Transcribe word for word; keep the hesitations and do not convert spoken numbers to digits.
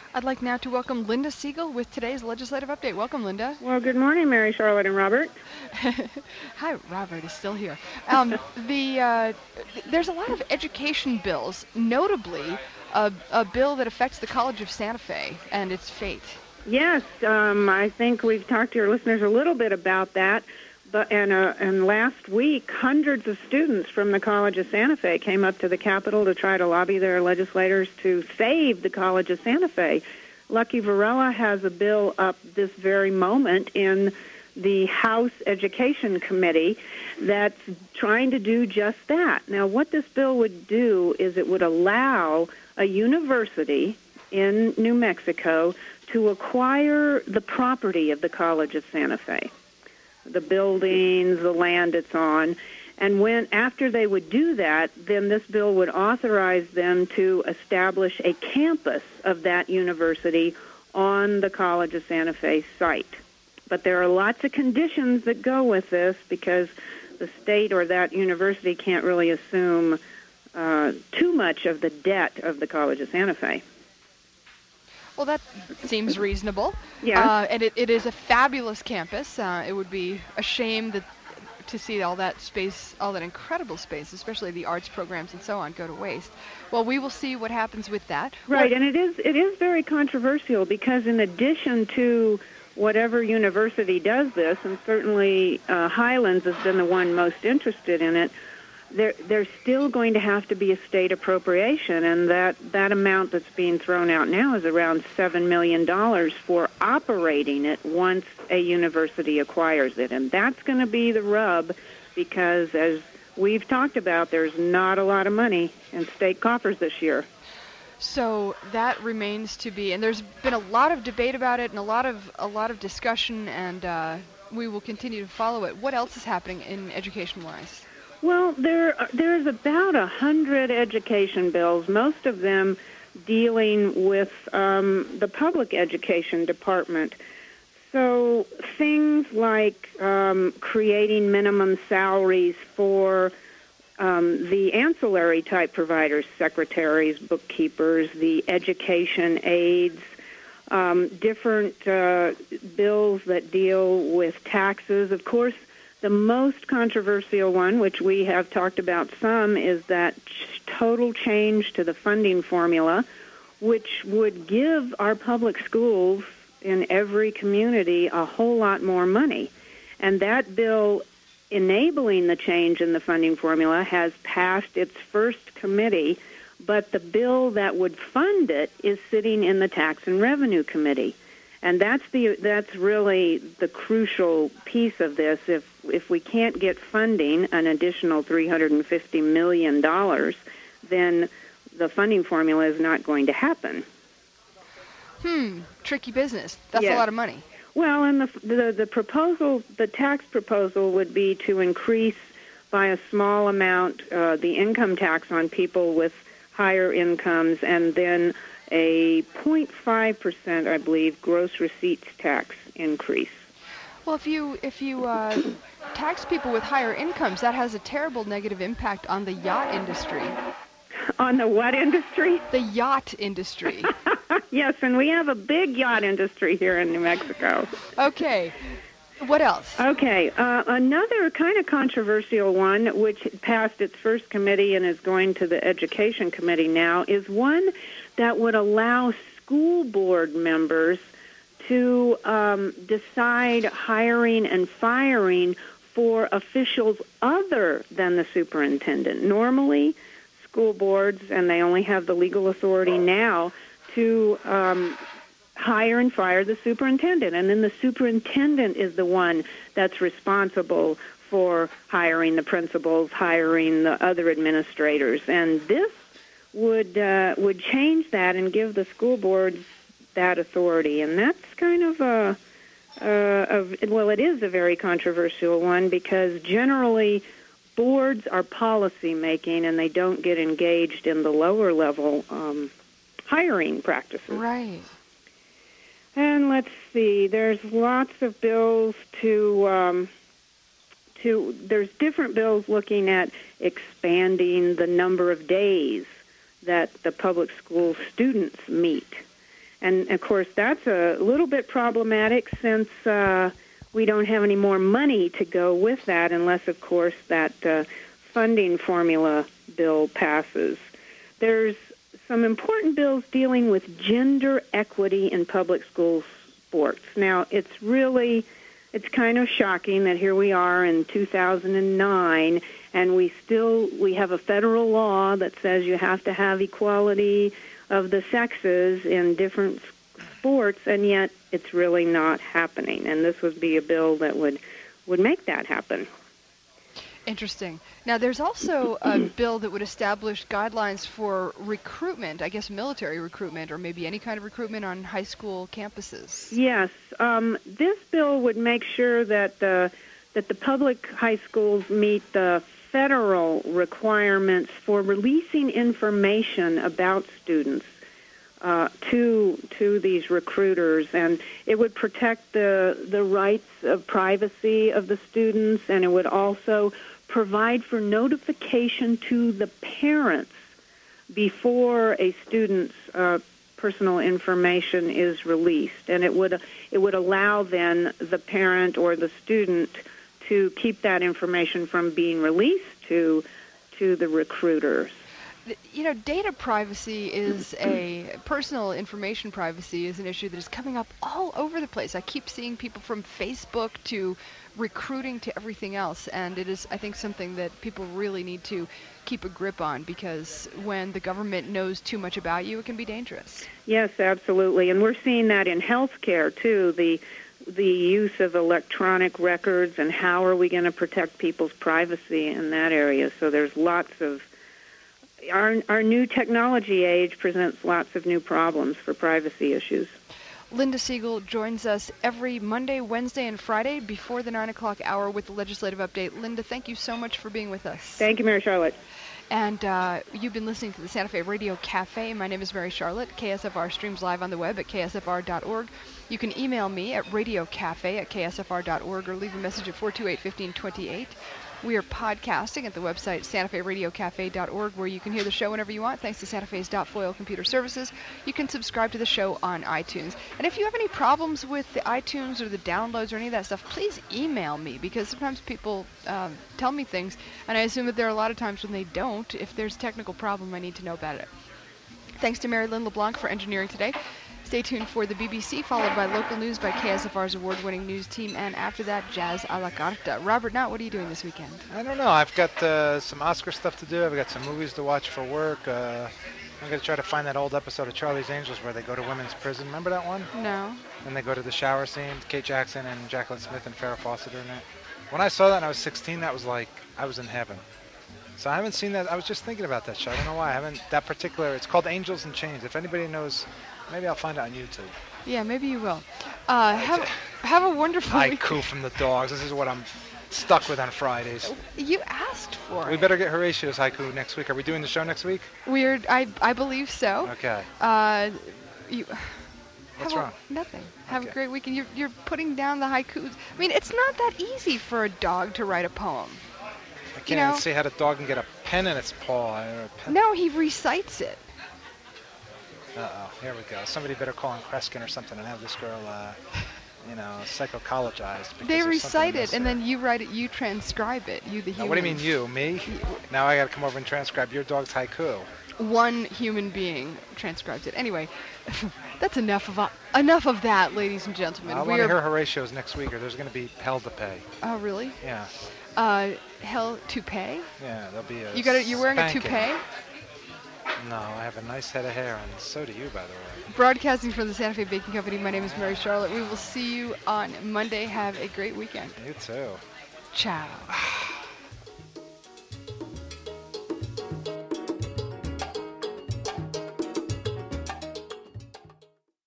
I'd like now to welcome Linda Siegel with today's legislative update. Welcome, Linda. Well, good morning, Mary Charlotte and Robert. Hi, Robert is still here. Um, the uh, there's a lot of education bills, notably a, a bill that affects the College of Santa Fe and its fate. Yes, um, I think we've talked to your listeners a little bit about that. But and, uh, and last week, hundreds of students from the College of Santa Fe came up to the Capitol to try to lobby their legislators to save the College of Santa Fe. Lucky Varela has a bill up this very moment in the House Education Committee that's trying to do just that. Now, what this bill would do is it would allow a university in New Mexico to acquire the property of the College of Santa Fe, the buildings, the land it's on. And when after they would do that, then this bill would authorize them to establish a campus of that university on the College of Santa Fe site. But there are lots of conditions that go with this because the state or that university can't really assume uh, too much of the debt of the College of Santa Fe. Well, that seems reasonable. Yeah. Uh, and it, it is a fabulous campus. Uh, it would be a shame that to see all that space, all that incredible space, especially the arts programs and so on, go to waste. Well, we will see what happens with that. Right, What, and it is it is very controversial because in addition to whatever university does this, and certainly uh, Highlands has been the one most interested in it, there there's still going to have to be a state appropriation, and that, that amount that's being thrown out now is around seven million dollars for operating it once a university acquires it. And that's going to be the rub because, as we've talked about, there's not a lot of money in state coffers this year. So that remains to be, and there's been a lot of debate about it and a lot of a lot of discussion, and uh, we will continue to follow it. What else is happening in education-wise? Well, there there's about a hundred education bills, most of them dealing with um, the public education department. So things like um, creating minimum salaries for um, the ancillary type providers, secretaries, bookkeepers, the education aides, um, different uh, bills that deal with taxes. Of course, the most controversial one, which we have talked about some, is that ch- total change to the funding formula, which would give our public schools in every community a whole lot more money. And that bill enabling the change in the funding formula has passed its first committee, but the bill that would fund it is sitting in the Tax and Revenue Committee. And that's the that's really the crucial piece of this. If if we can't get funding, an additional three hundred fifty million dollars, then the funding formula is not going to happen. Hmm, tricky business. That's Yes. a lot of money. Well, and the, the the proposal, the tax proposal would be to increase by a small amount uh, the income tax on people with higher incomes, and then a zero point five percent, I believe, gross receipts tax increase. Well, if you if you uh, tax people with higher incomes, that has a terrible negative impact on the yacht industry. On the what industry? The yacht industry. Yes, and we have a big yacht industry here in New Mexico. Okay. What else? Okay, uh, another kind of controversial one, which passed its first committee and is going to the Education Committee now, is one that would allow school board members to um, decide hiring and firing for officials other than the superintendent. Normally, school boards, and they only have the legal authority now to um, hire and fire the superintendent, and then the superintendent is the one that's responsible for hiring the principals, hiring the other administrators, and this would uh, would change that and give the school boards that authority, and that's kind of a, a, a well, it is a very controversial one because generally boards are policy making and they don't get engaged in the lower level um, hiring practices. Right. And let's see, there's lots of bills to, um, to, there's different bills looking at expanding the number of days that the public school students meet. And, of course, that's a little bit problematic since uh, we don't have any more money to go with that unless, of course, that uh, funding formula bill passes. There's some important bills dealing with gender equity in public school sports. Now, it's really, it's kind of shocking that here we are in two thousand nine, and we still, we have a federal law that says you have to have equality of the sexes in different sports, and yet it's really not happening. And this would be a bill that would, would make that happen. Interesting. Now, there's also a bill that would establish guidelines for recruitment, I guess military recruitment, or maybe any kind of recruitment on high school campuses. Yes. Um, this bill would make sure that the, that the public high schools meet the federal requirements for releasing information about students uh, to to these recruiters, and it would protect the the rights of privacy of the students, and it would also provide for notification to the parents before a student's uh, personal information is released, and it would it would allow then the parent or the student to keep that information from being released to to the recruiters. You know, data privacy is a personal information privacy is an issue that is coming up all over the place. I keep seeing people from Facebook to recruiting to everything else, and it is, I think, something that people really need to keep a grip on, because when the government knows too much about you, it can be dangerous. Yes, absolutely, and we're seeing that in healthcare too. The the use of electronic records, and how are we going to protect people's privacy in that area? So there's lots of our our new technology age presents lots of new problems for privacy issues. Linda Siegel joins us every Monday, Wednesday, and Friday before the nine o'clock hour with the legislative update. Linda, thank you so much for being with us. Thank you, Mary Charlotte. And uh, you've been listening to the Santa Fe Radio Cafe. My name is Mary Charlotte. K S F R streams live on the web at k s f r dot org. You can email me at radiocafe at k s f r dot org or leave a message at four two eight, one five two eight. We are podcasting at the website santa fe radio cafe dot org, where you can hear the show whenever you want, thanks to Santa Fe's .foil computer services. You can subscribe to the show on iTunes. And if you have any problems with the iTunes or the downloads or any of that stuff, please email me, because sometimes people um, tell me things, and I assume that there are a lot of times when they don't. If there's a technical problem, I need to know about it. Thanks to Mary Lynn LeBlanc for engineering today. Stay tuned for the B B C, followed by local news by K S F R's award-winning news team, and after that, Jazz a la Carta. Robert Knott, what are you doing this weekend? I don't know. I've got uh, some Oscar stuff to do. I've got some movies to watch for work. Uh, I'm going to try to find that old episode of Charlie's Angels where they go to women's prison. Remember that one? No. And they go to the shower scene. Kate Jackson and Jacqueline Smith and Farrah Fawcett are in it. When I saw that and I was sixteen, that was like I was in heaven. So I haven't seen that. I was just thinking about that show. I don't know why. I haven't, that particular, it's called Angels in Chains. If anybody knows, maybe I'll find it on YouTube. Yeah, maybe you will. Uh, have, have a wonderful week. Haiku from the dogs. This is what I'm stuck with on Fridays. You asked for We it. better get Horatio's haiku next week. Are we doing the show next week? Weird. I I believe so. Okay. Uh, you. What's have a- wrong? Nothing. Have Okay. a great weekend. You're you're putting down the haikus. I mean, it's not that easy for a dog to write a poem. I can't You know- even see how the dog can get a pen in its paw. Or a pen. No, he recites it. Uh-oh, here we go. Somebody better call in Kreskin or something and have this girl, uh, you know, psychocologized. because They there's recite something it, amiss and there. then you write it. You transcribe it. You, the Now, human. what do you mean you? Me? Now I got to come over and transcribe your dog's haiku. One human being transcribes it. Anyway, that's enough of a, enough of that, ladies and gentlemen. I We want to are- hear Horatio's next week, or there's going to be hell to pay. Oh, really? Yeah, Uh, hell toupee? yeah, there'll be a You got it. You're wearing spanking. a toupee. No, I have a nice head of hair, and so do you, by the way. Broadcasting from the Santa Fe Baking Company, my name is Mary Charlotte. We will see you on Monday. Have a great weekend. You too. Ciao.